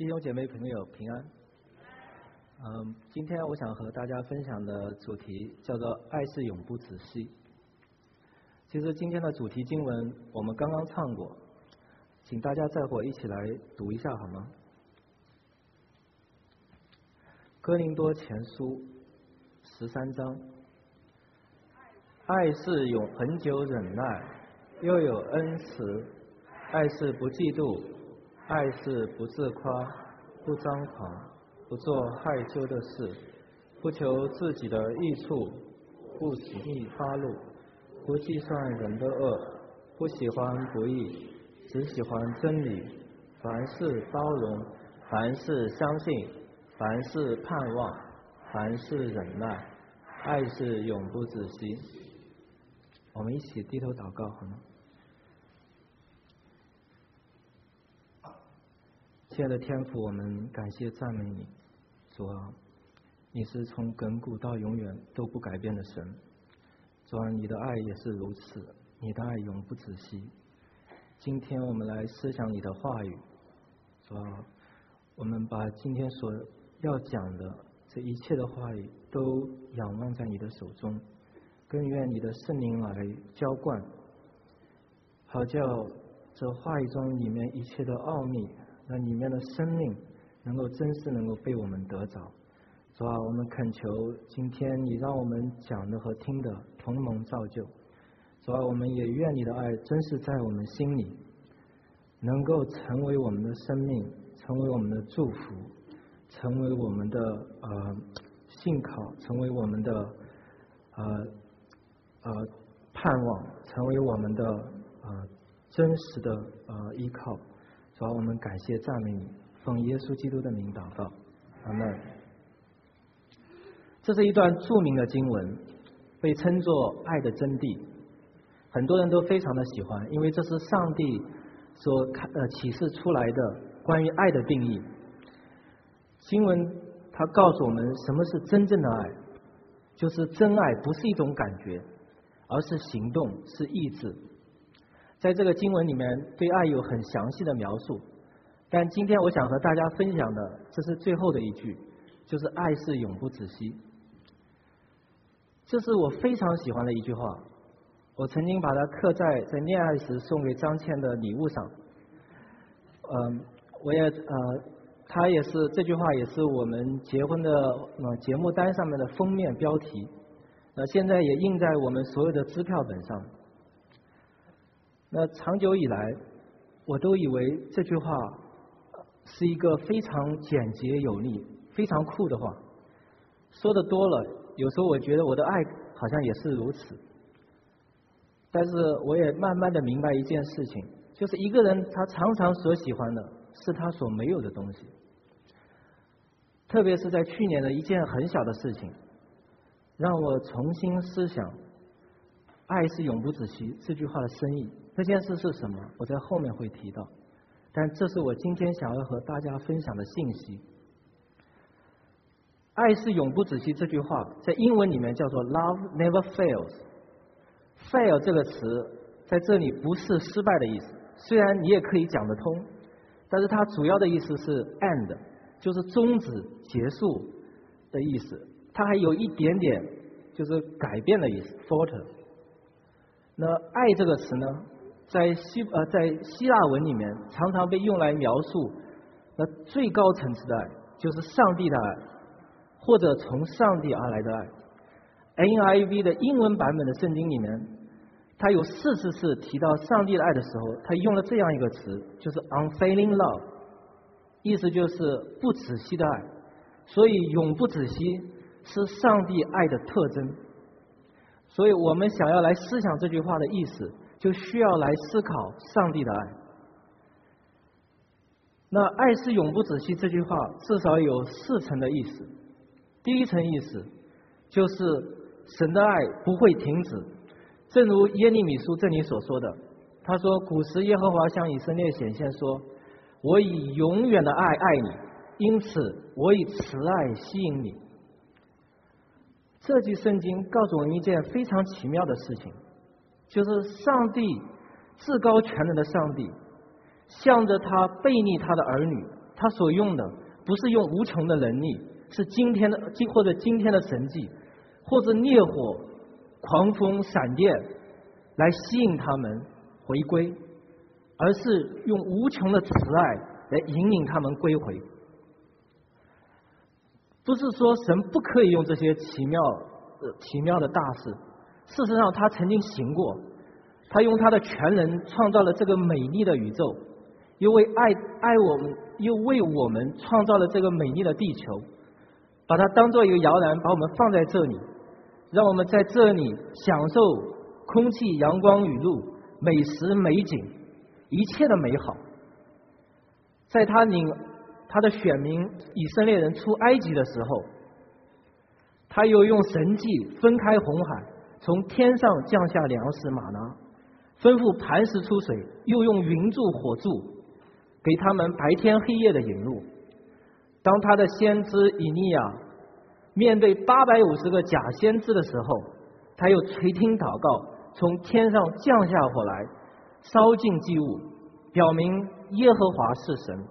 弟兄姐妹朋友平安。今天我想和大家分享的主题叫做爱是永不止息。其实今天的主题经文我们刚刚唱过，请大家再和我一起来读一下好吗？哥林多前书13章，爱是永恒久忍耐，又有恩慈，爱是不嫉妒，爱是不自夸，不张狂，不做害羞的事，不求自己的益处，不轻易发怒，不计算人的恶，不喜欢不义，只喜欢真理。凡事包容，凡事相信，凡事盼望，凡事忍耐，爱是永不止息。我们一起低头祷告好吗？亲爱的天父，我们感谢赞美你，主啊，你是从亘古到永远都不改变的神。主啊，你的爱也是如此，你的爱永不止息。今天我们来思想你的话语，主啊，我们把今天所要讲的这一切的话语都仰望在你的手中，更愿你的圣灵来浇灌，好叫这话语中里面一切的奥秘，那里面的生命能够真实能够被我们得着。主啊，我们恳求今天你让我们讲的和听的同蒙造就。主啊，我们也愿你的爱真是在我们心里，能够成为我们的生命，成为我们的祝福，成为我们的信靠，成为我们的盼望，成为我们的真实的依靠。主啊，我们感谢赞美你，奉耶稣基督的名祷告，阿们。这是一段著名的经文，被称作爱的真谛，很多人都非常的喜欢，因为这是上帝所启示出来的关于爱的定义。经文它告诉我们什么是真正的爱，就是真爱不是一种感觉，而是行动，是意志。在这个经文里面对爱有很详细的描述，但今天我想和大家分享的这是最后的一句，就是爱是永不止息。这是我非常喜欢的一句话，我曾经把它刻在恋爱时送给张倩的礼物上。它也是这句话也是我们结婚的节目单上面的封面标题，现在也印在我们所有的支票本上。那长久以来我都以为这句话是一个非常简洁有力非常酷的话，说的多了有时候我觉得我的爱好像也是如此。但是我也慢慢的明白一件事情，就是一个人他常常所喜欢的是他所没有的东西。特别是在去年的一件很小的事情，让我重新思想爱是永不止息这句话的深意。这件事是什么，我在后面会提到，但这是我今天想要和大家分享的信息。爱是永不止息这句话在英文里面叫做 Love never fails。fail 这个词在这里不是失败的意思，虽然你也可以讲得通，但是它主要的意思是 end， 就是终止结束的意思。它还有一点点就是改变的意思 falter。 那爱这个词呢，在希腊文里面常常被用来描述那最高层次的爱，就是上帝的爱，或者从上帝而来的爱。NIV 的英文版本的圣经里面，它有40次提到上帝的爱的时候，它用了这样一个词，就是 unfailing love， 意思就是不止息的爱。所以永不止息是上帝爱的特征。所以我们想要来思想这句话的意思，就需要来思考上帝的爱。那爱是永不止息这句话至少有4层的意思。第一层意思就是神的爱不会停止，正如耶利米书这里所说的，他说古时耶和华向以色列显现说，我以永远的爱爱你，因此我以慈爱吸引你。这句圣经告诉我们一件非常奇妙的事情，就是上帝至高全能的上帝向着他背逆他的儿女他所用的不是用无穷的能力，是今天的神迹，或者烈火、狂风、闪电来吸引他们回归，而是用无穷的慈爱来引领他们归回。不是说神不可以用这些奇妙的大事，事实上他曾经行过，他用他的全能创造了这个美丽的宇宙，又为我们创造了这个美丽的地球，把它当作一个摇篮，把我们放在这里，让我们在这里享受空气、阳光、雨露、美食、美景，一切的美好。在他的选民以色列人出埃及的时候，他又用神迹分开红海，从天上降下粮食玛拿，吩咐磐石出水，又用云柱火柱给他们白天黑夜的引路。当他的先知以利亚面对850个假先知的时候，他又垂听祷告，从天上降下火来，烧尽祭物，表明耶和华是神。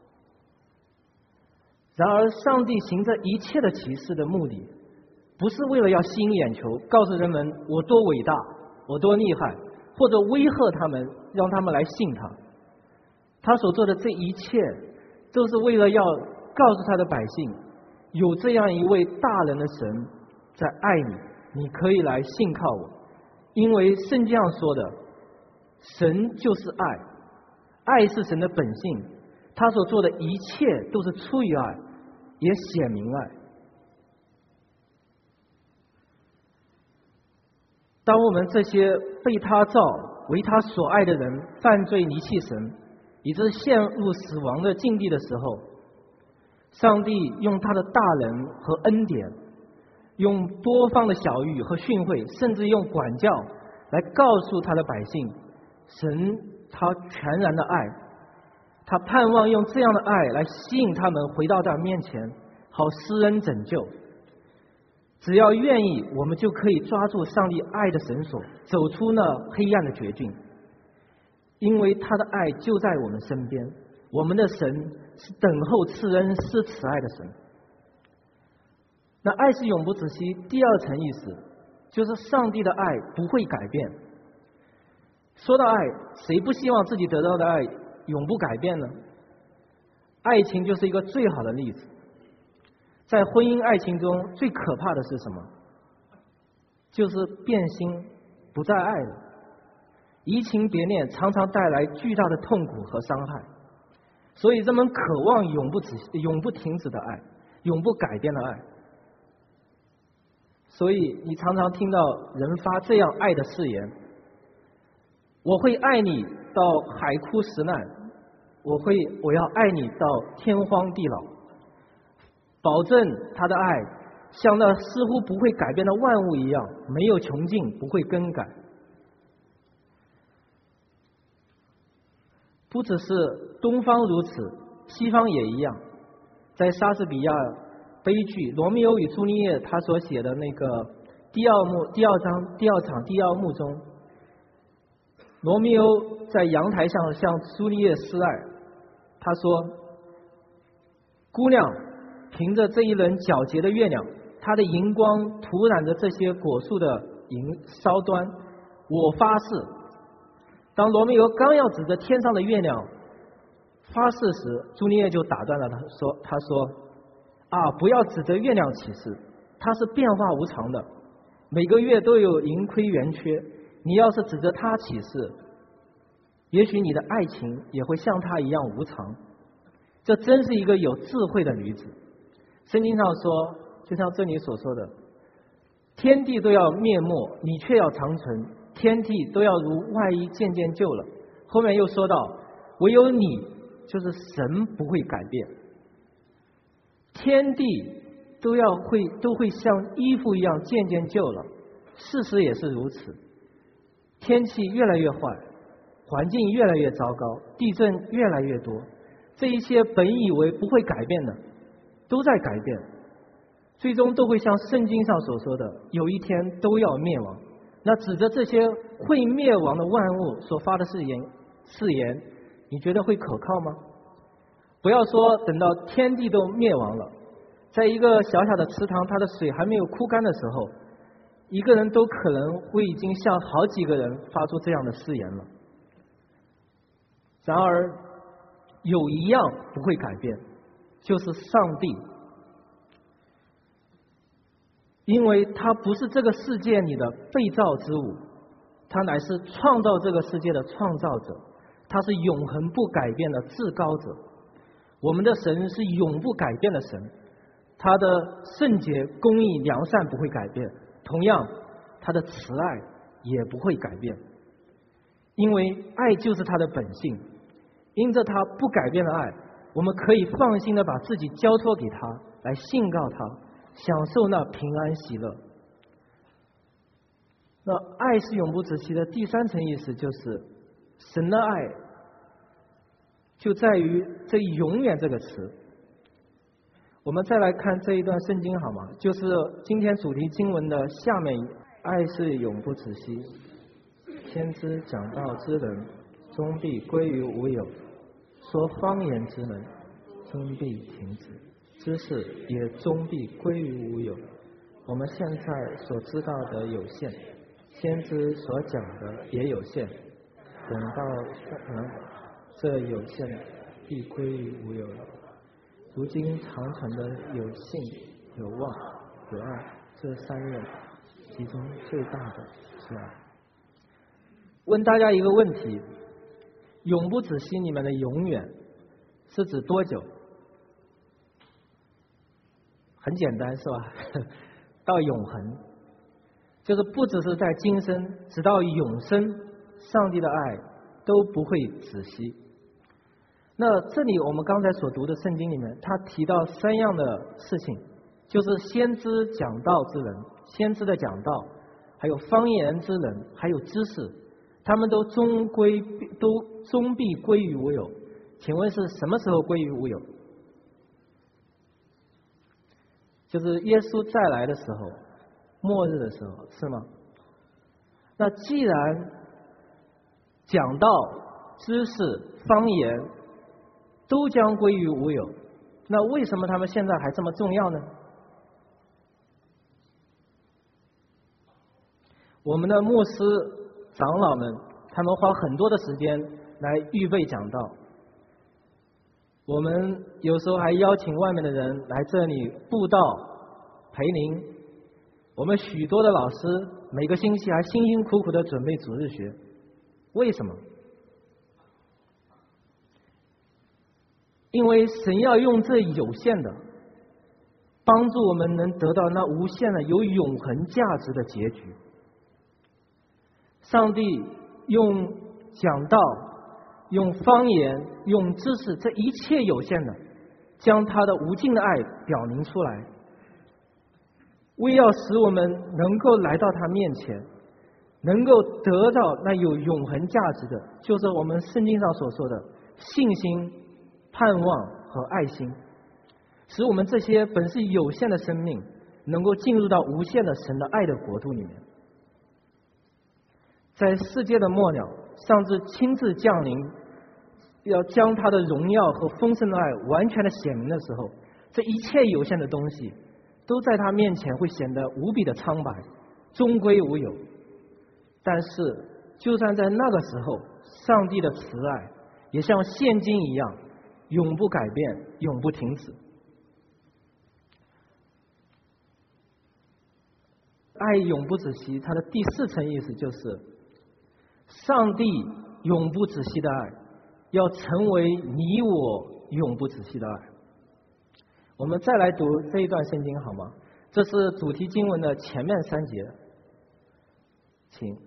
然而上帝行这一切的奇事的目的，不是为了要吸引眼球，告诉人们我多伟大，我多厉害，或者威吓他们，让他们来信他。他所做的这一切，都是为了要告诉他的百姓，有这样一位大人的神在爱你，你可以来信靠我。因为圣经上说的，神就是爱，爱是神的本性，他所做的一切都是出于爱，也显明爱。当我们这些被他造、为他所爱的人犯罪离弃神，以致陷入死亡的境地的时候，上帝用他的大能和恩典，用多方的晓谕和训诲，甚至用管教来告诉他的百姓，神他全然的爱，他盼望用这样的爱来吸引他们回到他面前，好施恩拯救。只要愿意，我们就可以抓住上帝爱的绳索，走出那黑暗的绝境。因为他的爱就在我们身边，我们的神是等候赐恩施慈爱的神。那爱是永不止息，第二层意思就是上帝的爱不会改变。说到爱，谁不希望自己得到的爱永不改变呢？爱情就是一个最好的例子。在婚姻爱情中最可怕的是什么？就是变心，不再爱了。移情别恋常常带来巨大的痛苦和伤害，所以人们渴望永不停止的爱，永不改变的爱。所以你常常听到人发这样爱的誓言：我会爱你到海枯石烂，我要爱你到天荒地老，保证他的爱像那似乎不会改变的万物一样，没有穷尽，不会更改。不只是东方如此，西方也一样。在莎士比亚悲剧《罗密欧与朱丽叶》他所写的那个第二场第二幕中，罗密欧在阳台上向朱丽叶示爱，他说：姑娘，凭着这一轮皎洁的月亮，它的荧光涂染着这些果树的梢端，我发誓。当罗密欧刚要指着天上的月亮发誓时，朱丽叶就打断了他说不要指着月亮起誓，它是变化无常的，每个月都有盈亏圆缺，你要是指着它起誓，也许你的爱情也会像它一样无常。这真是一个有智慧的女子。圣经上说，就像这里所说的，天地都要灭没，你却要长存，天地都要如外衣渐渐旧了。后面又说到，唯有你，就是神不会改变，天地都会像衣服一样渐渐旧了。事实也是如此，天气越来越坏，环境越来越糟糕，地震越来越多，这一些本以为不会改变的都在改变，最终都会像圣经上所说的，有一天都要灭亡。那指着这些会灭亡的万物所发的誓言，你觉得会可靠吗？ 不要说等到天地都灭亡了，在一个小小的池塘，它的水还没有枯干的时候，一个人都可能会已经向好几个人发出这样的誓言了。然而有一样不会改变，就是上帝，因为他不是这个世界里的被造之物，他乃是创造这个世界的创造者，他是永恒不改变的至高者。我们的神是永不改变的神，他的圣洁、公义、良善不会改变，同样他的慈爱也不会改变，因为爱就是他的本性。因着他不改变的爱，我们可以放心的把自己交托给他，来信告他，享受那平安喜乐。那爱是永不止息的第三层意思，就是神的爱就在于这永远这个词。我们再来看这一段圣经好吗？就是今天主题经文的下面，爱是永不止息，先知讲道之人终必归于无有，说方言之人终必停止，知识也终必归于无有。我们现在所知道的有限，先知所讲的也有限，等到这有限必归于无有了。如今长存的有信、有望、有爱，这三样，其中最大的是爱。问大家一个问题，永不止息里面的永远是指多久？很简单是吧？到永恒，就是不只是在今生，直到永生，上帝的爱都不会止息。那这里我们刚才所读的圣经里面，他提到三样的事情，就是先知讲道之人，先知的讲道，还有方言之人，还有知识，他们都终必归于无有。请问是什么时候归于无有？就是耶稣再来的时候，末日的时候，是吗？那既然讲道、知识、方言都将归于无有，那为什么他们现在还这么重要呢？我们的牧师长老们，他们花很多的时间来预备讲道，我们有时候还邀请外面的人来这里布道陪灵，我们许多的老师每个星期还辛辛苦苦的准备主日学。为什么？因为神要用这有限的帮助我们能得到那无限的有永恒价值的结局。上帝用讲道、用方言、用知识，这一切有限的，将他的无尽的爱表明出来，为要使我们能够来到他面前，能够得到那有永恒价值的，就是我们圣经上所说的信心、盼望和爱心，使我们这些本是有限的生命能够进入到无限的神的爱的国度里面。在世界的末了，上帝亲自降临，要将他的荣耀和丰盛的爱完全的显明的时候，这一切有限的东西都在他面前会显得无比的苍白，终归无有。但是就算在那个时候，上帝的慈爱也像现今一样永不改变，永不停止。爱永不止息，它的第四层意思就是上帝永不止息的爱要成为你我永不止息的爱。我们再来读这一段圣经好吗？这是主题经文的前面3节，请。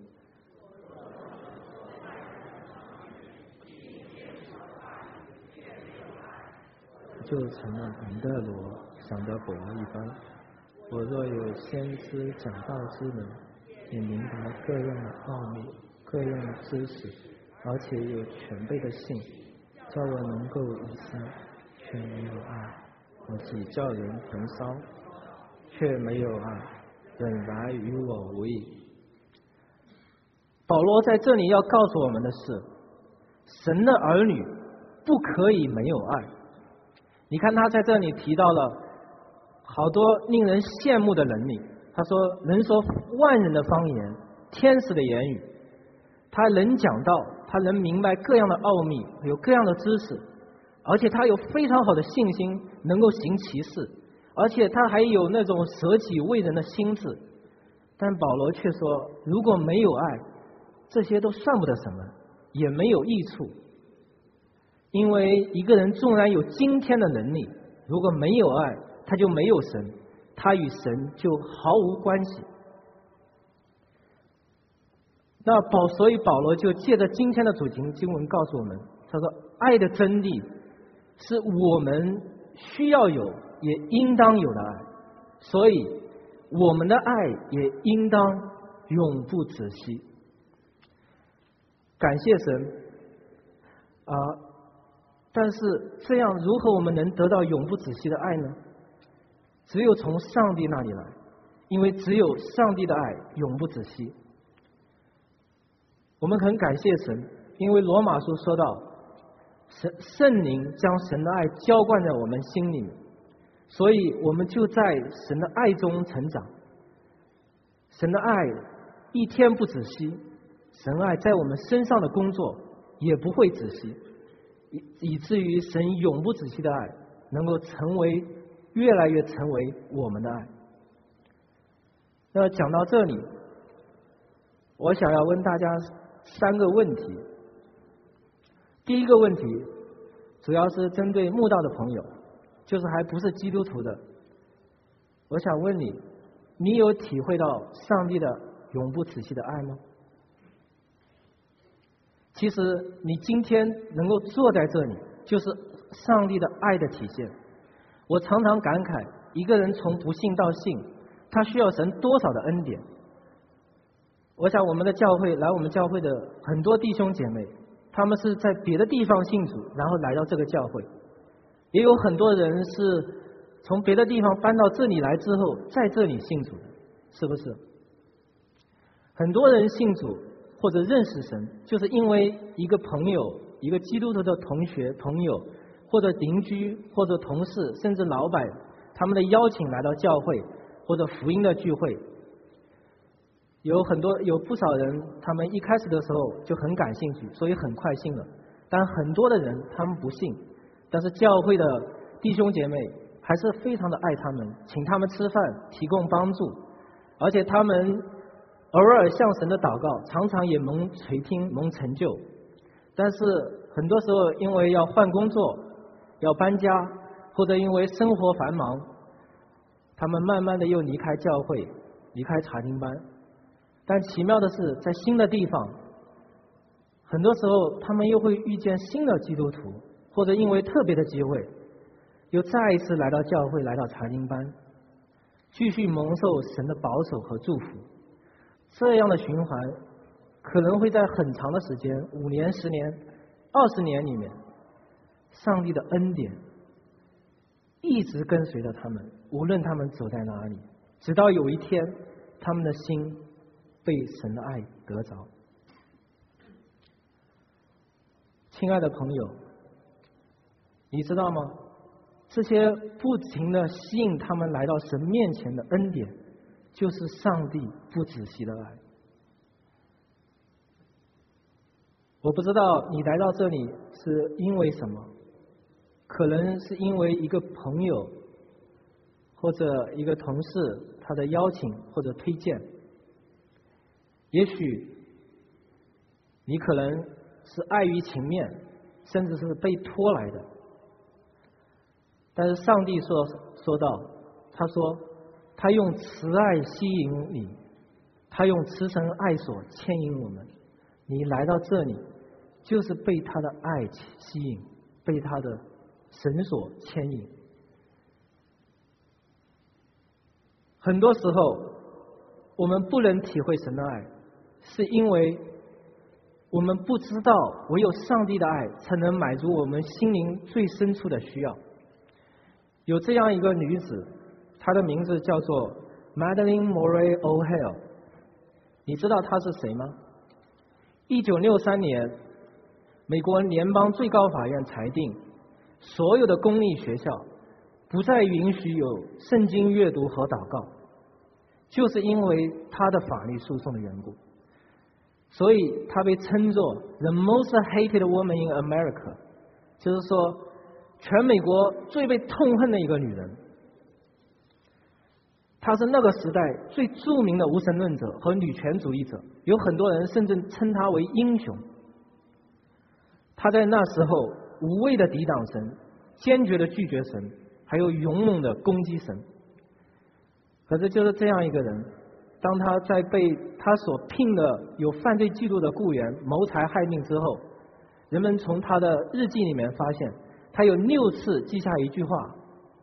就成了米德罗想得保罗一般。我若有先知讲道之能，也明白各样的奥秘、各样的知识，而且有全备的信，叫我能够以身，却没有爱，我只叫人焚烧；却没有爱，本来与我无益。保罗在这里要告诉我们的是，神的儿女不可以没有爱。 你看他在这里提到了好多令人羡慕的能力，他说能说万人的方言，天使的言语，他能讲道，他能明白各样的奥秘，有各样的知识，而且他有非常好的信心，能够行奇事，而且他还有那种舍己为人的心智。但保罗却说，如果没有爱，这些都算不得什么，也没有益处。因为一个人纵然有今天的能力，如果没有爱，他就没有神，他与神就毫无关系。所以保罗就借着今天的主题经文告诉我们，他说爱的真谛是我们需要有也应当有的爱，所以我们的爱也应当永不止息。感谢神但是这样如何我们能得到永不止息的爱呢？只有从上帝那里来，因为只有上帝的爱永不止息。我们很感谢神，因为罗马书说到圣灵将神的爱浇灌在我们心里面，所以我们就在神的爱中成长。神的爱一天不止息，神爱在我们身上的工作也不会止息，以至于神永不止息的爱能够越来越成为我们的爱。那讲到这里，我想要问大家3个问题。第一个问题主要是针对慕道的朋友，就是还不是基督徒的。我想问你，你有体会到上帝的永不止息的爱吗？其实你今天能够坐在这里，就是上帝的爱的体现。我常常感慨，一个人从不信到信，他需要神多少的恩典。我想我们的教会，来我们教会的很多弟兄姐妹，他们是在别的地方信主，然后来到这个教会，也有很多人是从别的地方搬到这里来之后，在这里信主的，是不是？很多人信主或者认识神，就是因为一个朋友，一个基督徒的同学朋友，或者邻居，或者同事，甚至老板，他们的邀请来到教会，或者福音的聚会。有不少人，他们一开始的时候就很感兴趣，所以很快信了。但很多的人他们不信，但是教会的弟兄姐妹还是非常的爱他们，请他们吃饭，提供帮助，而且他们偶尔向神的祷告，常常也蒙垂听，蒙成就。但是很多时候因为要换工作，要搬家，或者因为生活繁忙，他们慢慢的又离开教会，离开查经班。但奇妙的是，在新的地方，很多时候他们又会遇见新的基督徒，或者因为特别的机会，又再一次来到教会，来到查经班，继续蒙受神的保守和祝福。这样的循环可能会在很长的时间，5年、10年、20年里面，上帝的恩典一直跟随着他们，无论他们走在哪里，直到有一天他们的心被神的爱得着。亲爱的朋友，你知道吗？这些不停的吸引他们来到神面前的恩典，就是上帝不止息的爱。我不知道你来到这里是因为什么，可能是因为一个朋友或者一个同事他的邀请或者推荐，也许你可能是碍于情面，甚至是被拖来的。但是上帝说到，他说他用慈爱吸引你，他用慈神爱所牵引我们。你来到这里就是被他的爱吸引，被他的神所牵引。很多时候我们不能体会神的爱，是因为我们不知道唯有上帝的爱才能满足我们心灵最深处的需要。有这样一个女子，她的名字叫做 Madeleine Murray O'Hair， 你知道她是谁吗？1963年美国联邦最高法院裁定所有的公立学校不再允许有圣经阅读和祷告，就是因为他的法律诉讼的缘故。所以他被称作 The most hated woman in America， 就是说全美国最被痛恨的一个女人。她是那个时代最著名的无神论者和女权主义者，有很多人甚至称她为英雄。她在那时候无畏的抵挡神，坚决的拒绝神，还有勇猛的攻击神。可是就是这样一个人，当他在被他所聘的有犯罪记录的雇员谋财害命之后，人们从他的日记里面发现，他有6次记下一句话，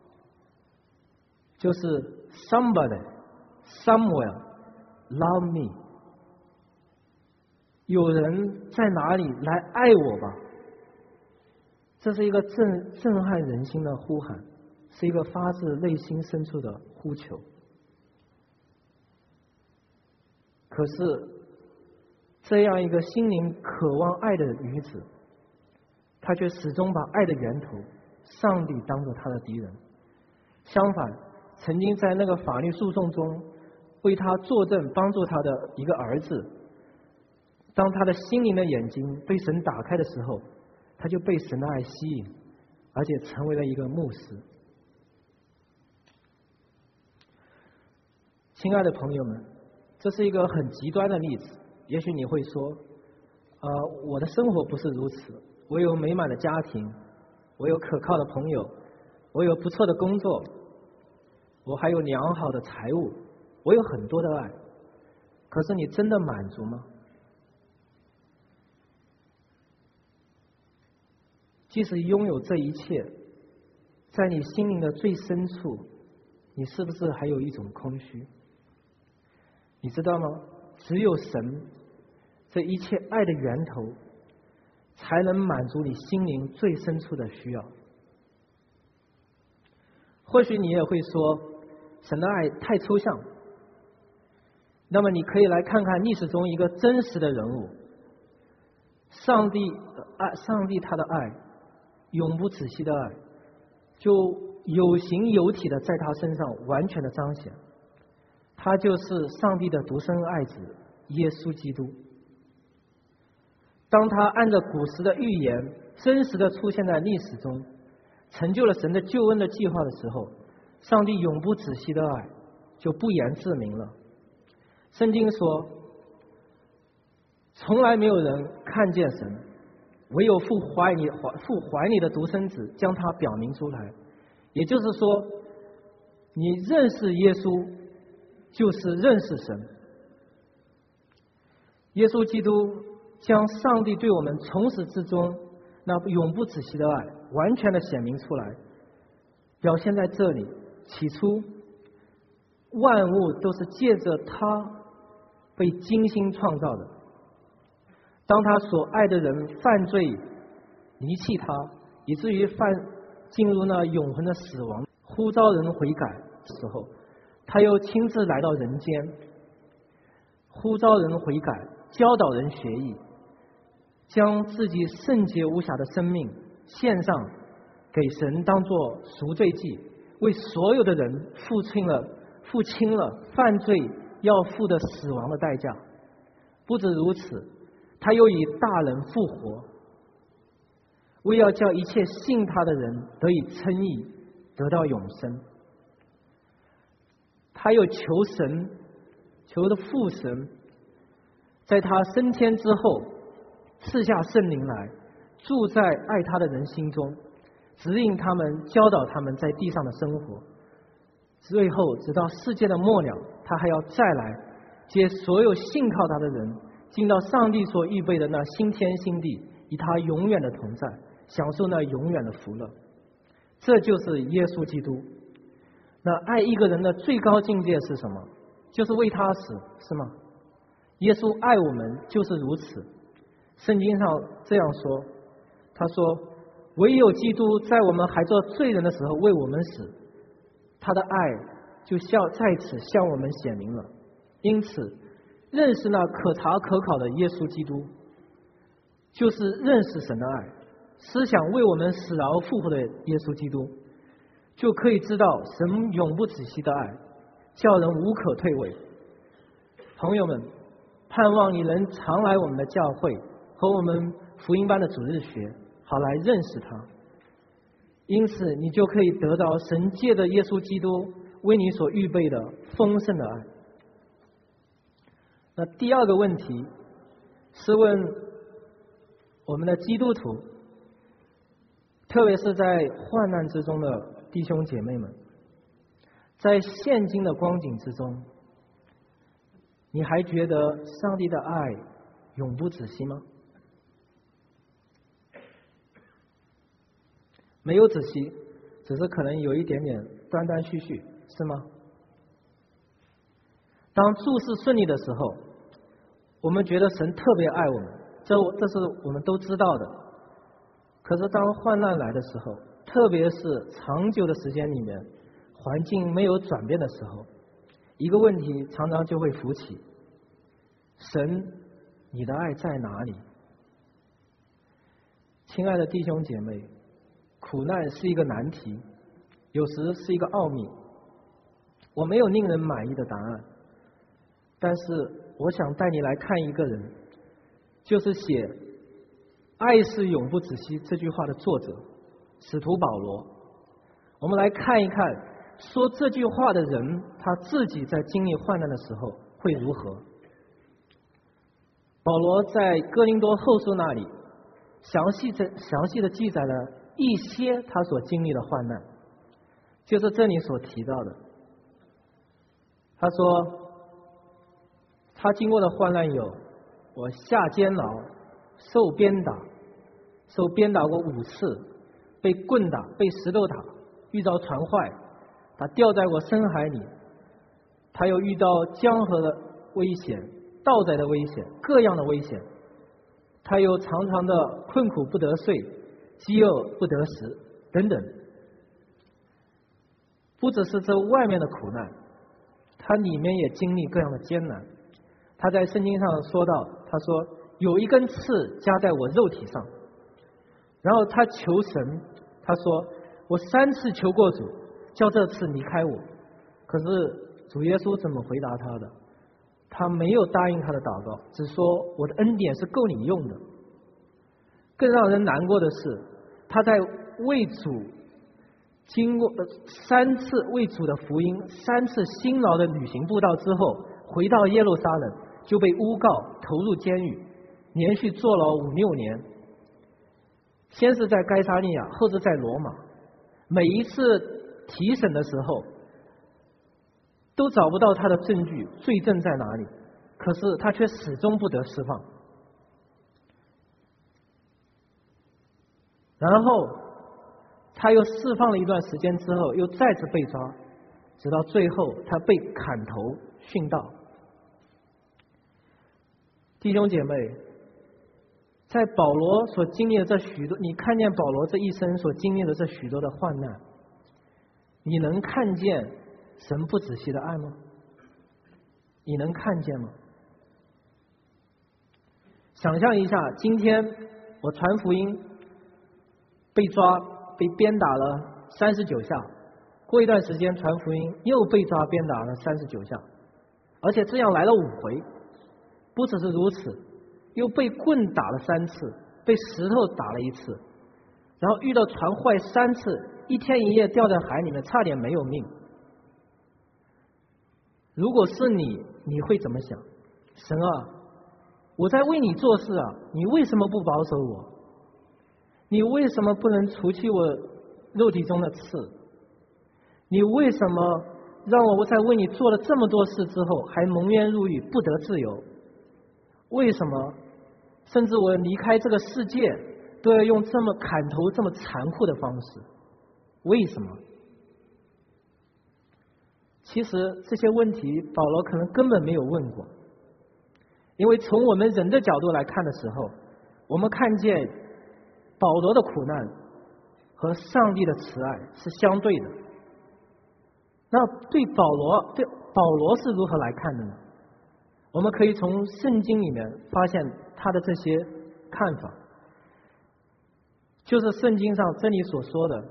就是 Somebody, somewhere, love me。 有人在哪里来爱我吧。这是一个震撼人心的呼喊，是一个发自内心深处的呼求。可是这样一个心灵渴望爱的女子，她却始终把爱的源头上帝当作她的敌人。相反，曾经在那个法律诉讼中为她作证帮助她的一个儿子，当他的心灵的眼睛被神打开的时候，他就被神的爱吸引，而且成为了一个牧师。亲爱的朋友们，这是一个很极端的例子。也许你会说，我的生活不是如此，我有美满的家庭，我有可靠的朋友，我有不错的工作，我还有良好的财物，我有很多的爱。可是你真的满足吗？即使拥有这一切，在你心灵的最深处，你是不是还有一种空虚？你知道吗？只有神这一切爱的源头，才能满足你心灵最深处的需要。或许你也会说，神的爱太抽象。那么你可以来看看历史中一个真实的人物，上帝他的爱，永不止息的爱，就有形有体的在他身上完全的彰显。他就是上帝的独生爱子耶稣基督。当他按照古时的预言真实的出现在历史中，成就了神的救恩的计划的时候，上帝永不止息的爱就不言自明了。圣经说，从来没有人看见神，唯有父怀里的独生子将他表明出来。也就是说，你认识耶稣就是认识神。耶稣基督将上帝对我们从始至终那永不止息的爱完全的显明出来，表现在这里。起初万物都是借着他被精心创造的。当他所爱的人犯罪离弃他，以至于进入那永恒的死亡，呼召人悔改的时候，他又亲自来到人间，呼召人悔改，教导人学艺，将自己圣洁无瑕的生命献上给神，当作赎罪祭，为所有的人付清了犯罪要付的死亡的代价。不止如此，他又以大能复活，为要叫一切信他的人得以称义，得到永生。他又求的父神，在他升天之后赐下圣灵来，住在爱他的人心中，指引他们，教导他们在地上的生活。最后直到世界的末了，他还要再来接所有信靠他的人进到上帝所预备的那新天新地，与他永远的同在，享受那永远的福乐。这就是耶稣基督。那爱一个人的最高境界是什么？就是为他死，是吗？耶稣爱我们就是如此。圣经上这样说，他说，唯有基督在我们还做罪人的时候为我们死，他的爱就在此向我们显明了。因此认识那可查可考的耶稣基督，就是认识神的爱， 思想为我们死而复活的耶稣基督，就可以知道神永不止息的爱，叫人无可退位。朋友们，盼望你能常来我们的教会和我们福音班的主日学，好来认识他。因此你就可以得到神借着耶稣基督为你所预备的丰盛的爱。那第二个问题是问我们的基督徒，特别是在患难之中的弟兄姐妹们，在现今的光景之中，你还觉得上帝的爱永不止息吗？没有止息，只是可能有一点点断断续续，是吗？当诸事顺利的时候，我们觉得神特别爱我们，这是我们都知道的。可是当患难来的时候，特别是长久的时间里面，环境没有转变的时候，一个问题常常就会浮起：神，你的爱在哪里？亲爱的弟兄姐妹，苦难是一个难题，有时是一个奥秘。我没有令人满意的答案，但是我想带你来看一个人，就是写《爱是永不止息》这句话的作者使徒保罗。我们来看一看说这句话的人他自己在经历患难的时候会如何。保罗在哥林多后书那里详细的记载了一些他所经历的患难，就是这里所提到的。他说他经过的患难有：我下监牢，受鞭打过5次，被棍打，被石头打，遇到船坏，他掉在过深海里，他又遇到江河的危险，盗贼的危险，各样的危险，他又常常的困苦不得睡，饥饿不得食等等。不只是这外面的苦难，他里面也经历各样的艰难。他在圣经上说到，他说有一根刺加在我肉体上，然后他求神，他说我3次求过主，叫这次离开我。可是主耶稣怎么回答他的？他没有答应他的祷告，只说我的恩典是够你用的。更让人难过的是，他在为主经过3次为主的福音，3次辛劳的旅行布道之后，回到耶路撒冷就被诬告投入监狱，连续坐牢5-6年。先是在该撒利亚，后是在罗马。每一次提审的时候都找不到他的证据，罪证在哪里？可是他却始终不得释放。然后他又释放了一段时间之后，又再次被抓，直到最后他被砍头殉道。弟兄姐妹，在保罗所经历的这许多，你看见保罗这一生所经历的这许多的患难，你能看见神不止息的爱吗？你能看见吗？想象一下，今天我传福音被抓，被鞭打了39下，过一段时间传福音又被抓鞭打了39下，而且这样来了5回。不只是如此，又被棍打了3次，被石头打了1次，然后遇到船坏3次，1天1夜掉在海里面，差点没有命。如果是你，你会怎么想？神啊，我在为你做事啊，你为什么不保守我？你为什么不能除去我肉体中的刺？你为什么让我在为你做了这么多事之后还蒙冤入狱，不得自由？为什么甚至我离开这个世界都要用这么砍头这么残酷的方式？为什么？其实这些问题保罗可能根本没有问过，因为从我们人的角度来看的时候，我们看见保罗的苦难和上帝的慈爱是相对的。那对保罗是如何来看的呢？我们可以从圣经里面发现他的这些看法。 就是圣经上真理所说的。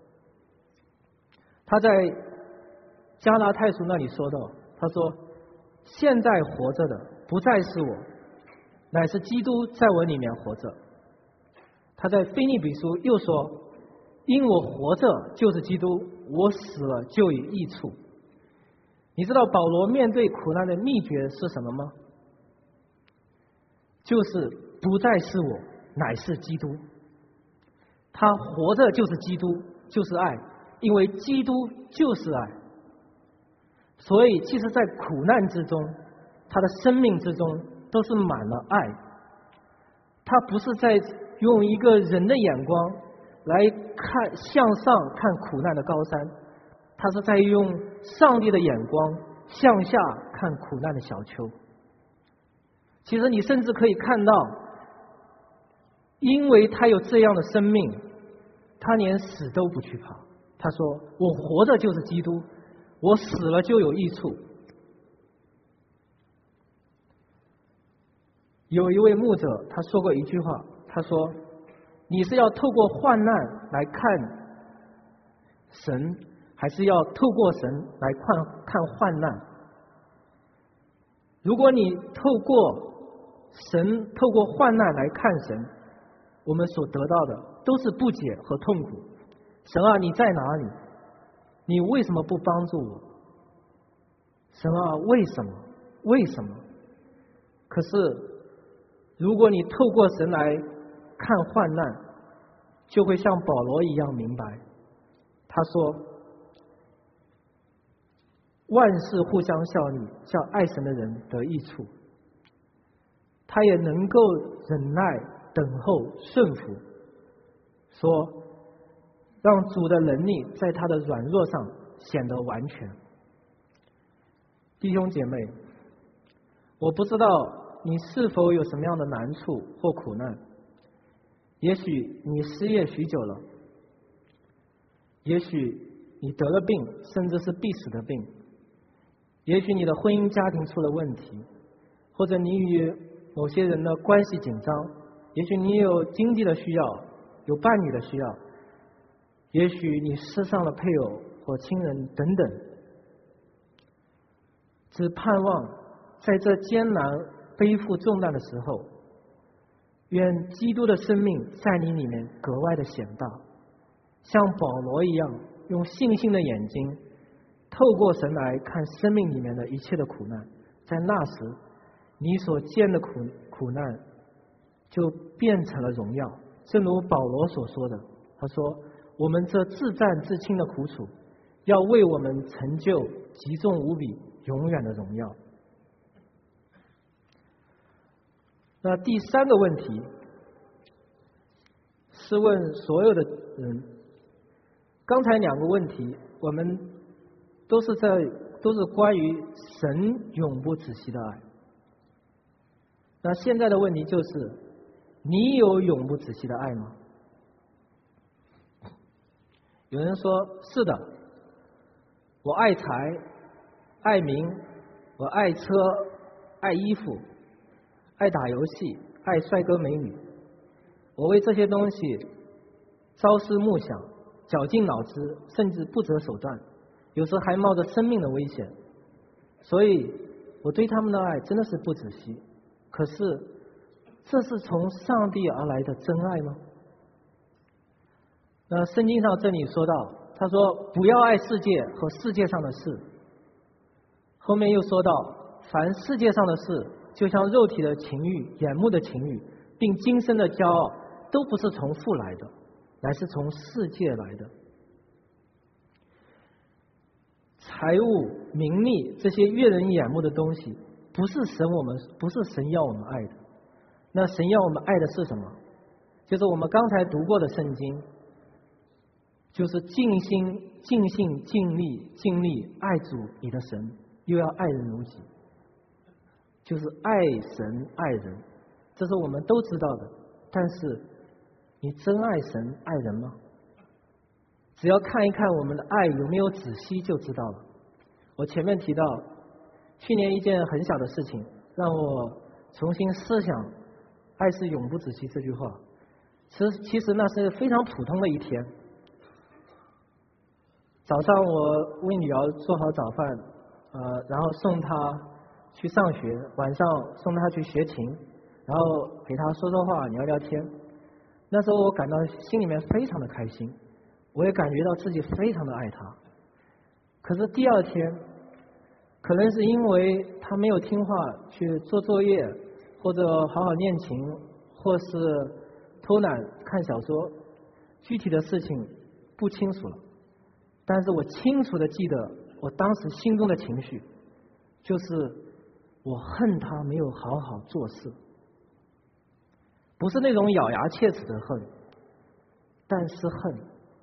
他在加拉太书那里说到，他说现在活着的不再是我，乃是基督在我里面活着。他在腓立比书又说，因我活着就是基督，我死了就有益处。你知道保罗面对苦难的秘诀是什么吗？就是不再是我，乃是基督。他活着就是基督，就是爱，因为基督就是爱。所以即使在苦难之中，他的生命之中都是满了爱。他不是在用一个人的眼光来看向上看苦难的高山，他是在用上帝的眼光向下看苦难的小丘。其实你甚至可以看到，因为他有这样的生命，他连死都不惧怕。他说我活着就是基督，我死了就有益处。有一位牧者他说过一句话，他说你是要透过患难来看神，还是要透过神来看患难？如果你透过患难来看神，我们所得到的都是不解和痛苦。神啊，你在哪里？你为什么不帮助我？神啊，为什么？为什么？可是如果你透过神来看患难，就会像保罗一样明白。他说万事互相效力，叫爱神的人得益处。他也能够忍耐等候顺服，说让主的能力在他的软弱上显得完全。弟兄姐妹，我不知道你是否有什么样的难处或苦难，也许你失业许久了，也许你得了病，甚至是必死的病，也许你的婚姻家庭出了问题，或者你与某些人的关系紧张，也许你有经济的需要，有伴侣的需要，也许你失丧了配偶或亲人等等。只盼望在这艰难背负重担的时候，愿基督的生命在你里面格外的显大，像保罗一样，用信心的眼睛透过神来看生命里面的一切的苦难。在那时你所见的苦难就变成了荣耀。正如保罗所说的，他说我们这自战自清的苦楚，要为我们成就极重无比永远的荣耀。那第三个问题是问所有的人，刚才两个问题我们都是关于神永不止息的爱。那现在的问题就是，你有永不止息的爱吗？有人说是的，我爱财，爱名，我爱车，爱衣服，爱打游戏，爱帅哥美女，我为这些东西朝思暮想，绞尽脑汁，甚至不择手段，有时还冒着生命的危险。所以我对他们的爱真的是不止息。可是这是从上帝而来的真爱吗？那圣经上这里说到，他说不要爱世界和世界上的事。后面又说到，凡世界上的事，就像肉体的情欲、眼目的情欲，并今生的骄傲，都不是从父来的，乃是从世界来的。财物、名利这些悦人眼目的东西，不是神要我们爱的。那神要我们爱的是什么？就是我们刚才读过的圣经，就是尽心、尽性、尽力、尽力爱主你的神，又要爱人如己，就是爱神爱人，这是我们都知道的。但是你真爱神爱人吗？只要看一看我们的爱有没有止息就知道了。我前面提到去年一件很小的事情，让我重新思想爱是永不止息这句话。 其实那是非常普通的一天。早上我为女儿做好早饭，然后送她去上学，晚上送她去学琴，然后陪她说说话、聊聊天。那时候我感到心里面非常的开心，我也感觉到自己非常的爱她。可是第二天，可能是因为她没有听话去做作业，或者好好练琴，或是偷懒看小说，具体的事情不清楚了。但是我清楚的记得我当时心中的情绪，就是我恨他没有好好做事，不是那种咬牙切齿的恨，但是恨。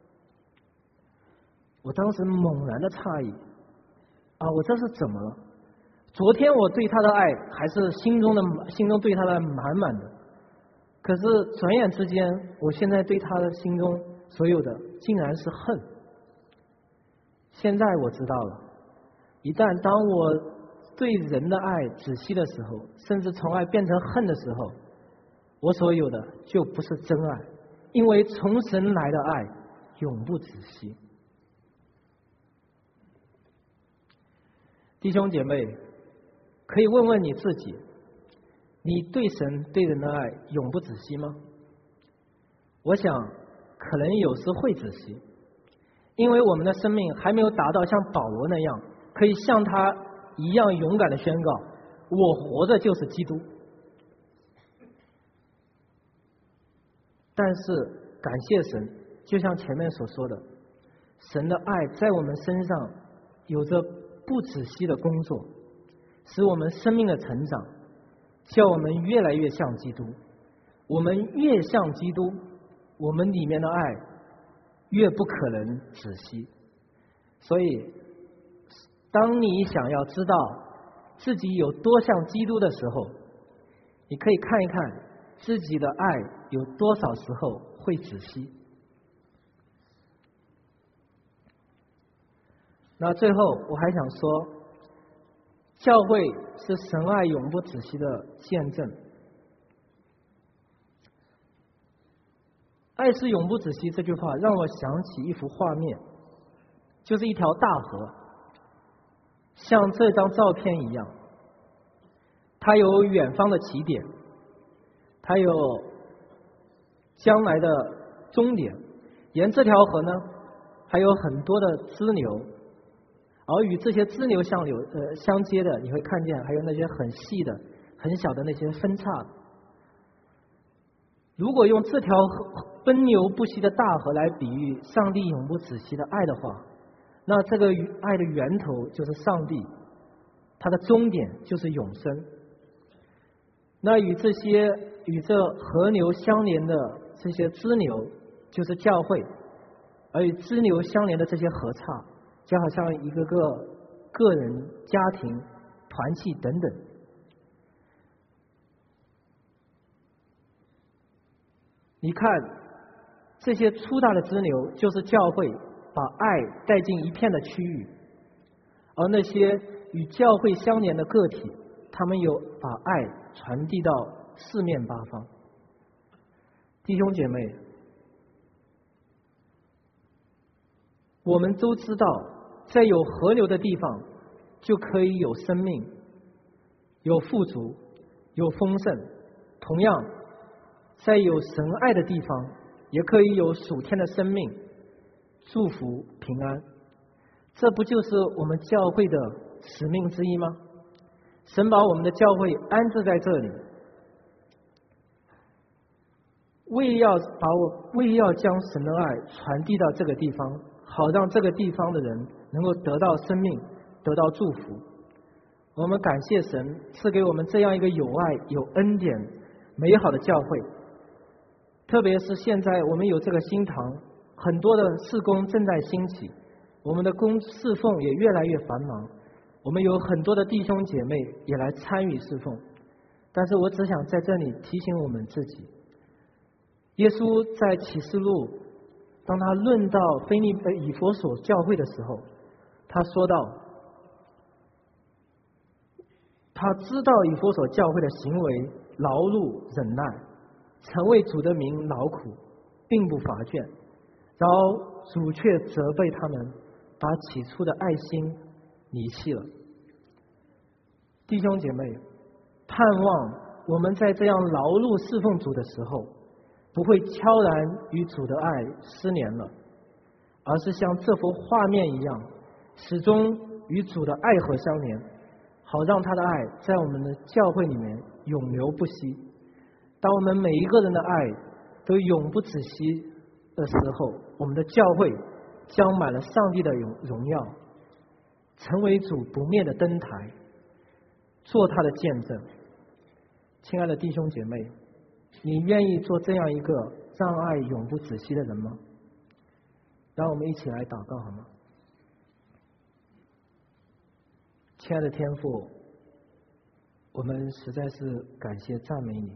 我当时猛然的诧异，我这是怎么了？昨天我对他的爱还是心中对他的满满的，可是转眼之间，我现在对他的心中所有的竟然是恨。现在我知道了，一旦当我对人的爱止息的时候，甚至从爱变成恨的时候，我所有的就不是真爱，因为从神来的爱永不止息。弟兄姐妹，可以问问你自己，你对神对人的爱永不止息吗？我想可能有时会止息，因为我们的生命还没有达到像保罗那样，可以像他一样勇敢的宣告，我活着就是基督。但是感谢神，就像前面所说的，神的爱在我们身上有着不止息的工作，使我们生命的成长，叫我们越来越像基督。我们越像基督，我们里面的爱越不可能止息。所以当你想要知道自己有多像基督的时候，你可以看一看自己的爱有多少时候会止息。那最后我还想说，教会是神爱永不止息的见证。爱是永不止息这句话让我想起一幅画面，就是一条大河，像这张照片一样，它有远方的起点，它有将来的终点，沿这条河呢还有很多的支流，而与这些支流相接的，你会看见还有那些很细的很小的那些分岔。如果用这条奔流不息的大河来比喻上帝永不止息的爱的话，那这个爱的源头就是上帝，它的终点就是永生。那与这河流相连的这些支流就是教会，而与支流相连的这些河岔就好像一个个个人、家庭、团契等等。你看这些粗大的支流就是教会把爱带进一片的区域，而那些与教会相连的个体，他们有把爱传递到四面八方。弟兄姐妹，我们都知道在有河流的地方就可以有生命，有富足，有丰盛。同样在有神爱的地方也可以有属天的生命，祝福平安。这不就是我们教会的使命之一吗？神把我们的教会安置在这里，为要将神的爱传递到这个地方，好让这个地方的人能够得到生命，得到祝福。我们感谢神赐给我们这样一个有爱有恩典美好的教会。特别是现在我们有这个新堂，很多的事工正在兴起，我们的侍奉也越来越繁忙，我们有很多的弟兄姐妹也来参与侍奉。但是我只想在这里提醒我们自己，耶稣在启示录当他论到以弗所教会的时候，他说到他知道以弗所教会的行为劳碌忍耐， 曾为主的名劳苦，并不乏倦，然后主却责备他们，把起初的爱心离弃了。弟兄姐妹，盼望我们在这样劳碌侍奉主的时候，不会悄然与主的爱失联了，而是像这幅画面一样，始终与主的爱河相连，好让他的爱在我们的教会里面永流不息。当我们每一个人的爱都永不止息的时候，我们的教会将满了上帝的荣耀，成为主不灭的灯台，做他的见证。亲爱的弟兄姐妹，你愿意做这样一个让爱永不止息的人吗？让我们一起来祷告好吗？亲爱的天父，我们实在是感谢赞美你。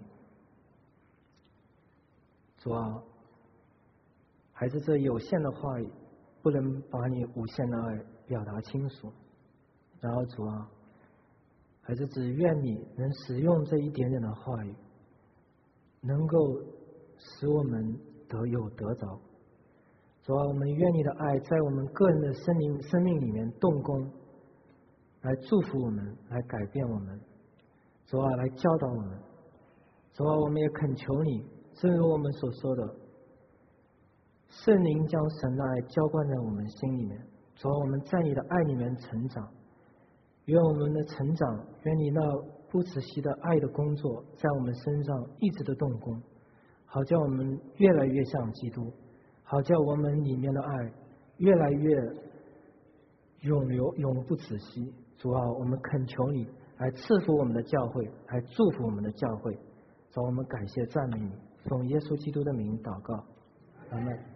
主啊，孩子这有限的话语不能把你无限的爱表达清楚，然后主啊，孩子只愿你能使用这一点点的话语，能够使我们得着。主啊，我们愿你的爱在我们个人的生命里面动工，来祝福我们，来改变我们。主啊，来教导我们。主啊，我们也恳求你，正如我们所说的，圣灵将神的爱浇灌在我们心里面。主啊，我们在你的爱里面成长。愿我们的成长，愿你那不止息的爱的工作在我们身上一直的动工，好叫我们越来越像基督，好叫我们里面的爱越来越永流，永不止息。主啊，我们恳求你来赐福我们的教会，来祝福我们的教会。主啊，我们感谢赞美你，奉耶稣基督的名祷告，阿们。